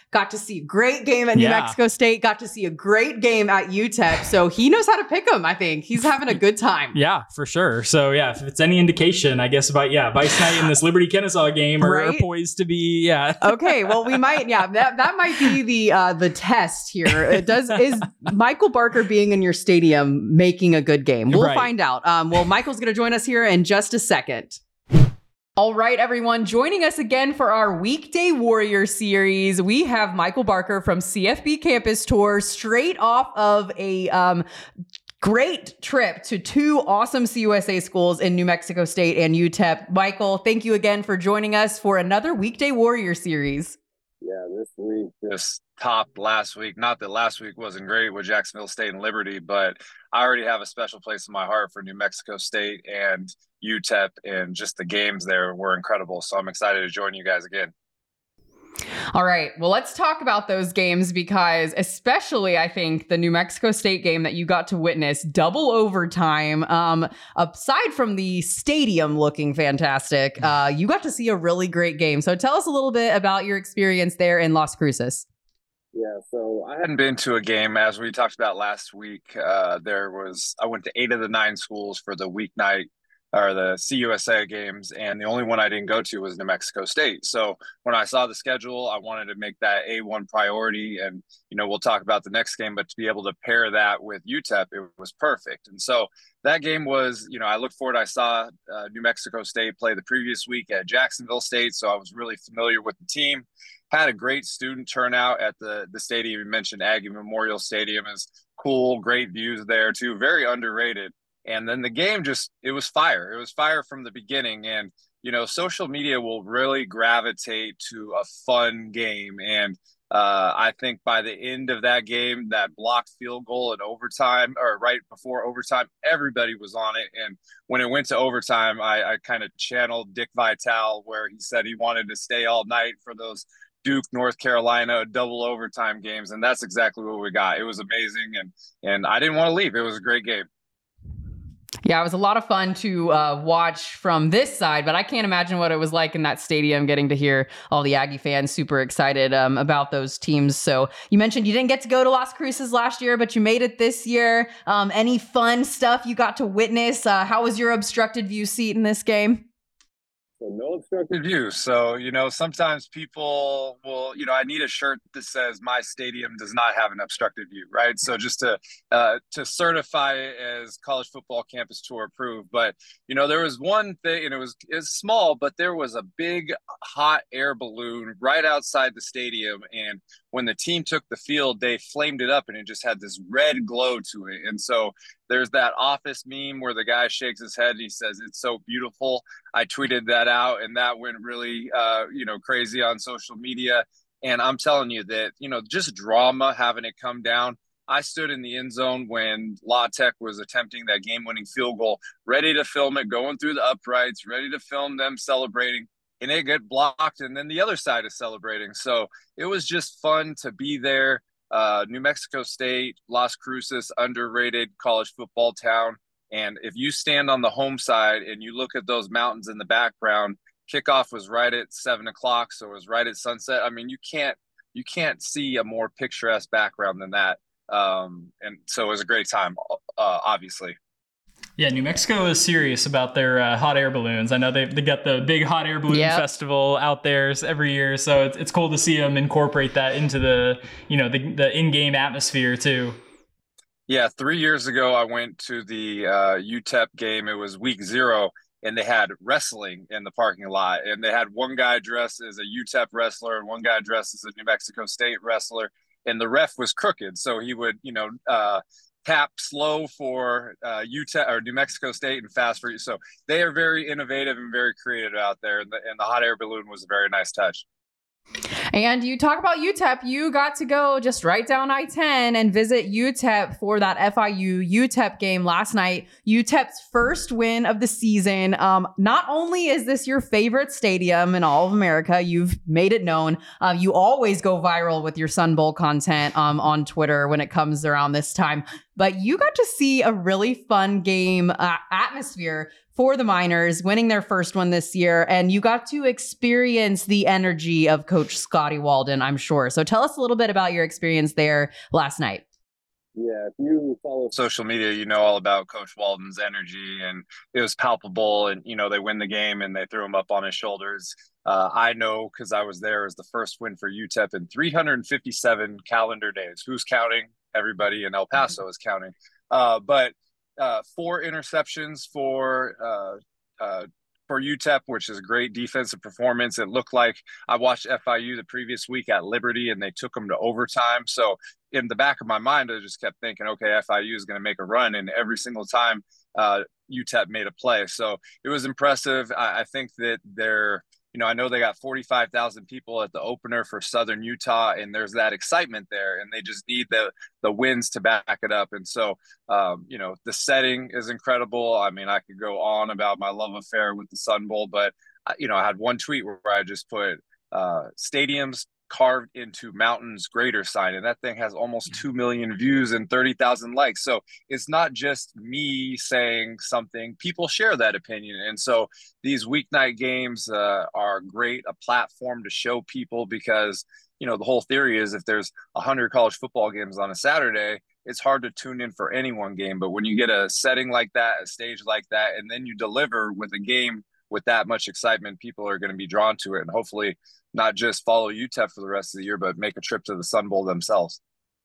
got to see a great game at New Yeah. Mexico State, got to see a great game at U T E P. So he knows how to pick them, I think. He's having a good time. Yeah, for sure. So yeah, if it's any indication, I guess about, yeah, Vice Knight and this Liberty Kennesaw game are, Right? are poised to be, yeah. Okay, well, we might, yeah, that, that might be the uh, the test here. It does is Michael Barker being in your stadium making a good game? We'll Right. find out. Um, well, Michael's going to join us here in just a second. All right, everyone, joining us again for our Weekday Warrior series. We have Michael Barker from C F B Campus Tour, straight off of a um, great trip to two awesome C U S A schools in New Mexico State and U T E P. Michael, thank you again for joining us for another Weekday Warrior series. Yeah, this week just topped last week. Not that last week wasn't great with Jacksonville State and Liberty, but I already have a special place in my heart for New Mexico State and U T E P, and just the games there were incredible. So I'm excited to join you guys again. All right. Well, let's talk about those games, because especially I think the New Mexico State game that you got to witness, double overtime, um, aside from the stadium looking fantastic, uh, you got to see a really great game. So tell us a little bit about your experience there in Las Cruces. Yeah, so I hadn't been to a game, as we talked about last week. Uh, there was I went to eight of the nine schools for the weeknight or the C U S A games, and the only one I didn't go to was New Mexico State. So when I saw the schedule, I wanted to make that A one priority, and you know, we'll talk about the next game, but to be able to pair that with U T E P, it was perfect. And so that game was, you know, I look forward. I saw uh, New Mexico State play the previous week at Jacksonville State, so I was really familiar with the team. Had a great student turnout at the the stadium. You mentioned Aggie Memorial Stadium is cool, great views there too, very underrated. And then the game just, it was fire. It was fire from the beginning. And, you know, social media will really gravitate to a fun game. And uh, I think by the end of that game, that blocked field goal in overtime, or right before overtime, everybody was on it. And when it went to overtime, I, I kind of channeled Dick Vitale, where he said he wanted to stay all night for those Duke, North Carolina double overtime games. And that's exactly what we got. It was amazing. And, and I didn't want to leave. It was a great game. Yeah, it was a lot of fun to uh, watch from this side, but I can't imagine what it was like in that stadium, getting to hear all the Aggie fans super excited um, about those teams. So you mentioned you didn't get to go to Las Cruces last year, but you made it this year. Um, any fun stuff you got to witness? Uh, how was your obstructed view seat in this game? So no obstructed view. So, you know, sometimes people will, you know, I need a shirt that says my stadium does not have an obstructed view, right? So just to uh, to certify it as College Football Campus Tour approved. But, you know, there was one thing, and it was, it was small, but there was a big hot air balloon right outside the stadium. And when the team took the field, they flamed it up, and it just had this red glow to it. And so there's that Office meme where the guy shakes his head and he says, "It's so beautiful." I tweeted that out, and that went really, uh, you know, crazy on social media. And I'm telling you that, you know, just drama, having it come down. I stood in the end zone when La Tech was attempting that game-winning field goal, ready to film it, going through the uprights, ready to film them celebrating, and it get blocked, and then the other side is celebrating. So it was just fun to be there. Uh, New Mexico State, Las Cruces, underrated college football town. And if you stand on the home side and you look at those mountains in the background, kickoff was right at seven o'clock, so it was right at sunset. I mean, you can't you can't see a more picturesque background than that. Um, and so it was a great time, uh, obviously. Yeah, New Mexico is serious about their uh, hot air balloons. I know they they got the big hot air balloon Yep. festival out there every year, so it's it's cool to see them incorporate that into the you know the the in-game atmosphere too. Yeah, three years ago, I went to the uh, U T E P game. It was week zero, and they had wrestling in the parking lot. And they had one guy dressed as a U T E P wrestler and one guy dressed as a New Mexico State wrestler. And the ref was crooked, so he would, you know, uh, tap slow for uh, U T E P or New Mexico State and fast for you. So they are very innovative and very creative out there. And the, and the hot air balloon was a very nice touch. And you talk about U T E P, you got to go just right down I ten and visit U T E P for that F I U U T E P game last night. U T E P's first win of the season. Um, not only is this your favorite stadium in all of America, you've made it known. Uh, you always go viral with your Sun Bowl content um, on Twitter when it comes around this time. but you got to see a really fun game uh, atmosphere for the Miners, winning their first one this year. And you got to experience the energy of Coach Scotty Walden, I'm sure. So tell us a little bit about your experience there last night. Yeah, if you follow social media, you know all about Coach Walden's energy, and it was palpable. And, you know, they win the game and they threw him up on his shoulders. Uh, I know because I was there as the first win for U T E P in three hundred fifty-seven calendar days. Who's counting? Everybody in El Paso is counting. Uh, but uh, four interceptions for uh, uh, for U T E P, which is a great defensive performance. It looked like I watched F I U the previous week at Liberty, and they took them to overtime. So in the back of my mind, I just kept thinking, okay, F I U is going to make a run. And every single time uh, U T E P made a play. So it was impressive. I, I think that they're, you know, I know they got forty-five thousand people at the opener for Southern Utah, and there's that excitement there, and they just need the the wins to back it up. And so, um, you know, the setting is incredible. I mean, I could go on about my love affair with the Sun Bowl, but, you know, I had one tweet where I just put uh, stadiums carved into mountains greater sign, and that thing has almost two million views and thirty thousand likes. So it's not just me saying something, people share that opinion. And so these weeknight games uh, are great, a platform to show people, because, you know, the whole theory is if there's one hundred college football games on a Saturday, it's hard to tune in for any one game. But when you get a setting like that, a stage like that, and then you deliver with a game with that much excitement, people are going to be drawn to it, and hopefully not just follow U T E P for the rest of the year, but make a trip to the Sun Bowl themselves.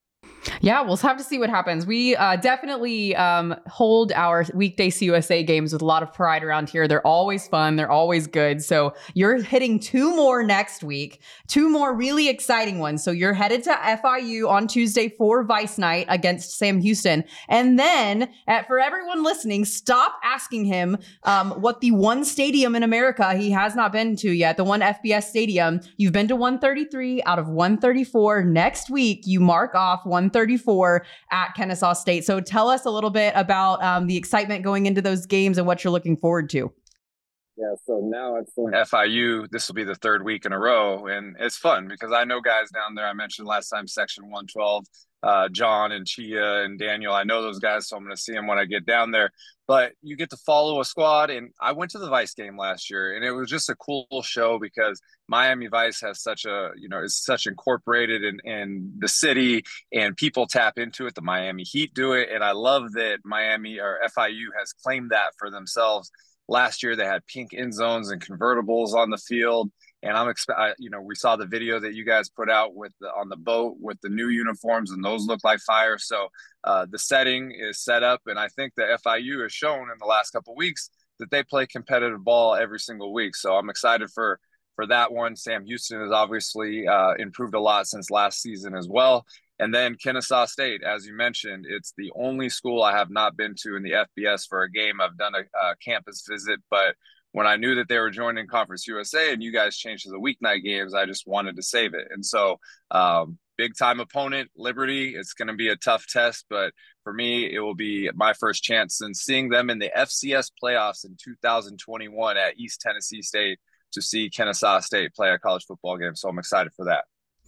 Yeah, we'll have to see what happens. We uh, definitely um, hold our weekday C U S A games with a lot of pride around here. They're always fun. They're always good. So you're hitting two more next week, two more really exciting ones. So you're headed to F I U on Tuesday for Vice Night against Sam Houston. And then at, for everyone listening, stop asking him um, what the one stadium in America he has not been to yet, the one F B S stadium. You've been to one thirty-three out of one thirty-four. Next week, you mark off one thirty-four at Kennesaw State. So tell us a little bit about um, the excitement going into those games and what you're looking forward to. Yeah, so now it's F I U. This will be the third week in a row, and it's fun because I know guys down there. I mentioned last time, Section one twelve, uh, John and Chia and Daniel. I know those guys, so I'm going to see them when I get down there. But you get to follow a squad, and I went to the Vice game last year, and it was just a cool show because Miami Vice has such a, you know, is such incorporated in, in the city, and people tap into it. The Miami Heat do it, and I love that Miami or F I U has claimed that for themselves. Last year, they had pink end zones and convertibles on the field. And I'm expect, you know, we saw the video that you guys put out with the, on the boat with the new uniforms, and those look like fire. So uh, the setting is set up, and I think that F I U has shown in the last couple of weeks that they play competitive ball every single week. So I'm excited for for that one. Sam Houston has obviously uh, improved a lot since last season as well. And then Kennesaw State, as you mentioned, it's the only school I have not been to in the F B S for a game. I've done a, a campus visit, but when I knew that they were joining Conference U S A and you guys changed to the weeknight games, I just wanted to save it. And so um, big time opponent, Liberty. It's going to be a tough test, but for me, it will be my first chance since seeing them in the F C S playoffs in two thousand twenty-one at East Tennessee State to see Kennesaw State play a college football game. So I'm excited for that.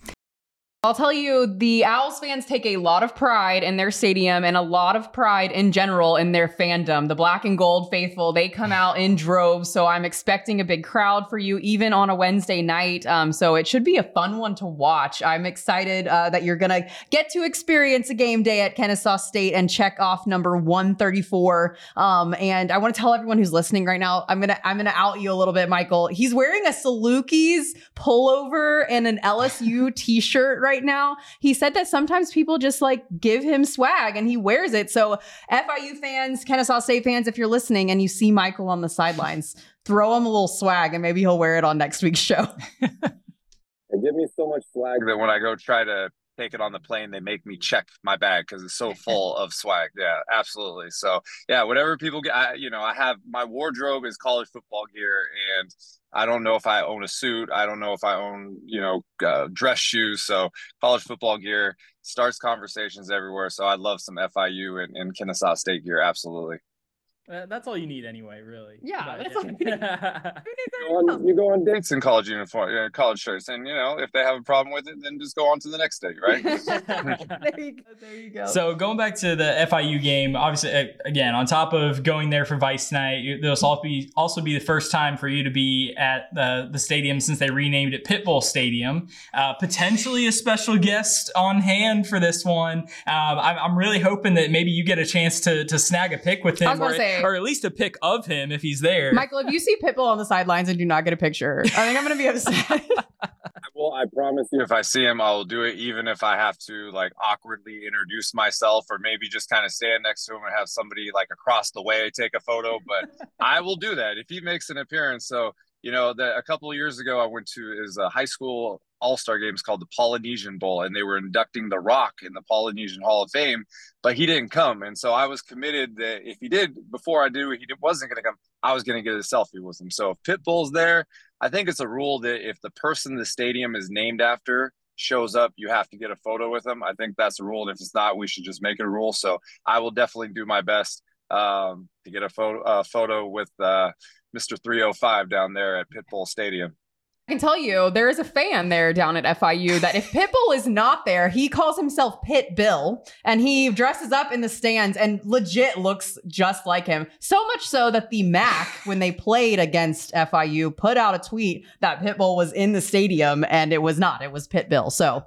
I'll tell you, the Owls fans take a lot of pride in their stadium and a lot of pride in general in their fandom. The black and gold faithful, they come out in droves. So I'm expecting a big crowd for you, even on a Wednesday night. Um, so it should be a fun one to watch. I'm excited uh, that you're going to get to experience a game day at Kennesaw State and check off number one thirty-four. Um, and I want to tell everyone who's listening right now, I'm going to, I'm going to out you a little bit, Michael. He's wearing a Salukis pullover and an L S U t-shirt right now. He said that sometimes people just like give him swag and he wears it. So F I U fans, Kennesaw State fans, if you're listening and you see Michael on the sidelines, throw him a little swag and maybe he'll wear it on next week's show. They give me so much swag that when I go try to take it on the plane, they make me check my bag because it's so full of swag. Yeah, absolutely. So yeah, whatever people get, I, you know, I have my wardrobe is college football gear, and I don't know if I own a suit. I don't know if I own, you know, uh, dress shoes. So college football gear starts conversations everywhere. So I love some F I U and, and Kennesaw State gear. Absolutely. Uh, that's all you need anyway, really. Yeah, But, that's yeah. all you need. You go on, you go on dates in college uniform, uh, college shirts, and you know if they have a problem with it, then just go on to the next date, right? There you go. There you go. So going back to the F I U game, obviously, uh, again, on top of going there for Vice tonight, this will also be also be the first time for you to be at the the stadium since they renamed it Pitbull Stadium. Uh, potentially a special guest on hand for this one. Um, I'm, I'm really hoping that maybe you get a chance to to snag a pic with him, I was gonna or, say- or at least a pic of him if he's there. Michael, if you see Pitbull on the sidelines and do not get a picture, I think I'm going to be upset. Well, I promise you, if I see him, I'll do it, even if I have to like awkwardly introduce myself, or maybe just kind of stand next to him and have somebody like across the way take a photo. But I will do that if he makes an appearance. So, you know, that a couple of years ago, I went to his uh, high school all-star games called the Polynesian Bowl, and they were inducting The Rock in the Polynesian Hall of Fame, but he didn't come. And so I was committed that if he did, before I knew he wasn't going to come, I was going to get a selfie with him. So if Pitbull's there, I think it's a rule that if the person the stadium is named after shows up, you have to get a photo with them. I think that's a rule. And if it's not, we should just make it a rule. So I will definitely do my best um, to get a photo, uh, photo with uh, Mister three oh five down there at Pitbull Stadium. I can tell you, there is a fan there down at F I U that if Pitbull is not there, he calls himself Pit Bill, and he dresses up in the stands and legit looks just like him. So much so that the M A C, when they played against F I U, put out a tweet that Pitbull was in the stadium, and it was not. It was Pit Bill. So.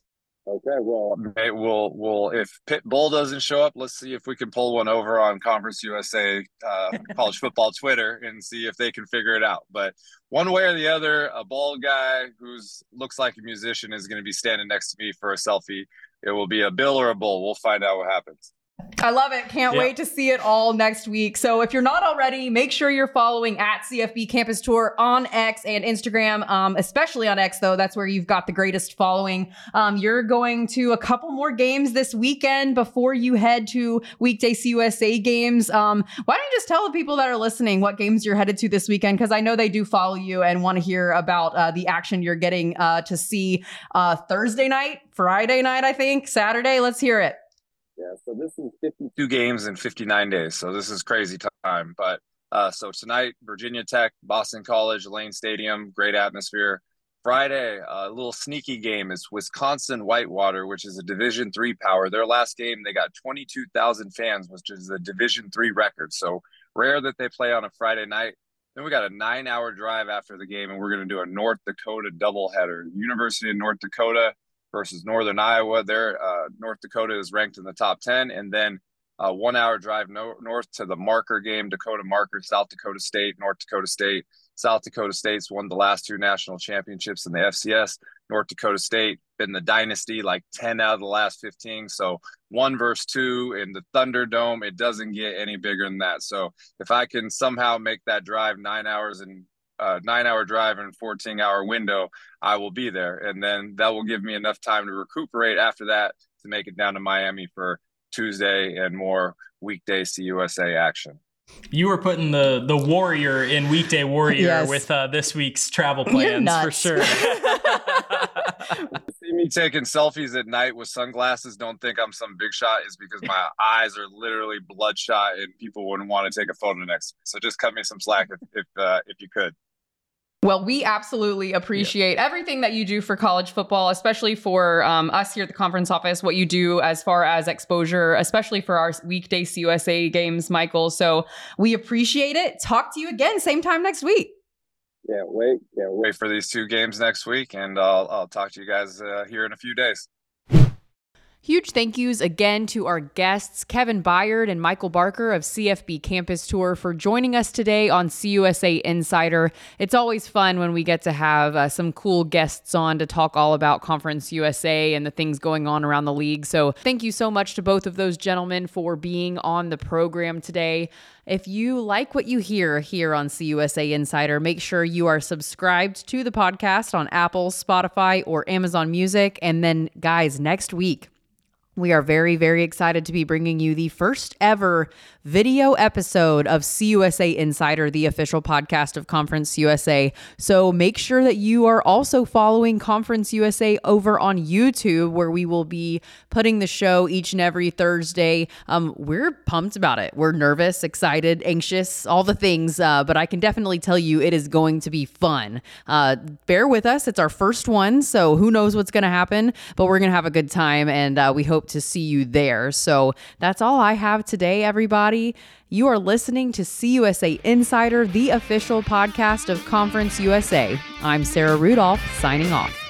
Okay, well, maybe we'll, we'll, if Pitbull doesn't show up, let's see if we can pull one over on Conference U S A uh, college football Twitter and see if they can figure it out. But one way or the other, a bald guy who's looks like a musician is going to be standing next to me for a selfie. It will be a Bill or a Bull. We'll find out what happens. I love it. Can't Yep. wait to see it all next week. So if you're not already, make sure you're following at C F B Campus Tour on X and Instagram, um, especially on X, though. That's where you've got the greatest following. Um, you're going to a couple more games this weekend before you head to weekday C U S A games. Um, why don't you just tell the people that are listening what games you're headed to this weekend? Because I know they do follow you and want to hear about uh, the action you're getting uh, to see uh, Thursday night, Friday night, I think, Saturday. Let's hear it. Yeah, so this is fifty-two games in fifty-nine days. So this is crazy time. But uh, so tonight, Virginia Tech, Boston College, Lane Stadium, great atmosphere. Friday, a little sneaky game is Wisconsin Whitewater, which is a Division three power. Their last game, they got twenty-two thousand fans, which is a Division three record. So rare that they play on a Friday night. Then we got a nine-hour drive after the game, and we're going to do a North Dakota doubleheader. University of North Dakota versus Northern Iowa. There, uh, North Dakota is ranked in the top ten. And then a one-hour drive no- north to the Marker game, Dakota Marker, South Dakota State, North Dakota State. South Dakota State's won the last two national championships in the F C S. North Dakota State been the dynasty like ten out of the last fifteen. So one versus two in the Thunderdome, it doesn't get any bigger than that. So if I can somehow make that drive nine hours and uh, nine hour drive and fourteen hour window, I will be there. And then that will give me enough time to recuperate after that to make it down to Miami for Tuesday and more weekday C U S A action. You were putting the the warrior in weekday warrior Yes. with uh, this week's travel You're plans for nuts. sure. See me taking selfies at night with sunglasses, don't think I'm some big shot, is because my eyes are literally bloodshot and people wouldn't want to take a photo next to me. So just cut me some slack if if, uh, if you could. Well, we absolutely appreciate everything that you do for college football, especially for um, us here at the conference office, what you do as far as exposure, especially for our weekday C U S A games, Michael. So we appreciate it. Talk to you again, same time next week. Can't wait. Can't wait for these two games next week. And I'll, I'll talk to you guys uh, here in a few days. Huge thank yous again to our guests, Kevin Byard and Michael Barker of C F B Campus Tour, for joining us today on C U S A Insider. It's always fun when we get to have uh, some cool guests on to talk all about Conference U S A and the things going on around the league. So thank you so much to both of those gentlemen for being on the program today. If you like what you hear here on C U S A Insider, make sure you are subscribed to the podcast on Apple, Spotify, or Amazon Music. And then, guys, next week, We are very, very excited to be bringing you the first ever video episode of C U S A Insider, the official podcast of Conference U S A. So make sure that you are also following Conference U S A over on YouTube, where we will be putting the show each and every Thursday. Um, we're pumped about it. We're nervous, excited, anxious, all the things, uh, but I can definitely tell you it is going to be fun. Uh, bear with us. It's our first one, so who knows what's going to happen, but we're going to have a good time, and uh, we hope to see you there. So that's all I have today, everybody. You are listening to C U S A Insider, the official podcast of Conference U S A. I'm Sarah Rudolph, signing off.